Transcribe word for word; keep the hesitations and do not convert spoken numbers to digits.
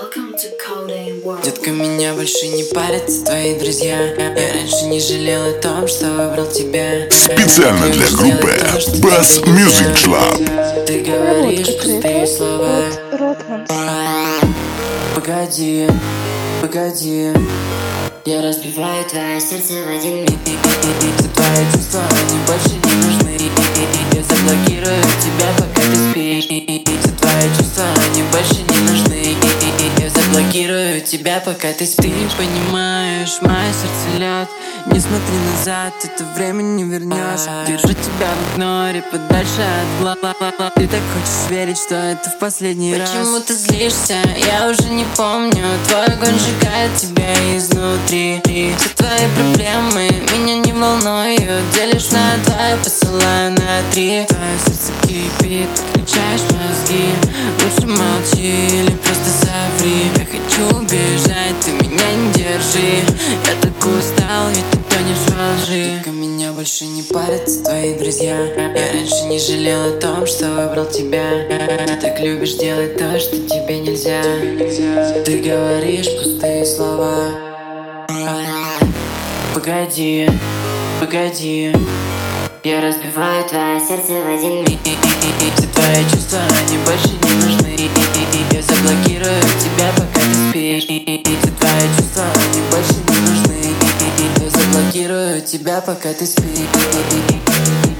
Welcome to Codeine World. Детка, меня больше не парят твои друзья. Я раньше не жалел о том, что выбрал тебя. Специально для группы Bass Music Club. Ты говоришь пустые слова. Погоди, погоди. Я разбиваю твое сердце в один миг. Все твои чувства, они больше не нужны. Я заблокирую тебя, пока ты спишь. Все твои чувства, они больше не нужны. Я заблокирую тебя, пока ты спишь. Ты понимаешь, мое сердце лед. Не смотри назад, это время не вернешь. Держу тебя в игноре, подальше от глаз. Ты так хочешь верить, что это в последний раз. Почему ты злишься? Я уже не помню. Твой огонь сжигает тебя изнутри. Все твои проблемы меня не волнуют. Делишь на два, я посылаю на три. Твое сердце кипит, подключаешь мозги. Лучше молчи или просто соври. Я хочу убежать, ты меня не держи. Я так устал, ведь ты тонешь во лжи. Только меня больше не парят твои друзья. Я раньше не жалел о том, что выбрал тебя. Ты так любишь делать то, что тебе нельзя. Ты говоришь пустые слова. Погоди, погоди. Я разбиваю твое сердце в один миг. Все твои чувства, они больше не нужны. Я заблокирую тебя, пока ты спишь. Все твои чувства, они больше не нужны. Я заблокирую тебя, пока ты спишь.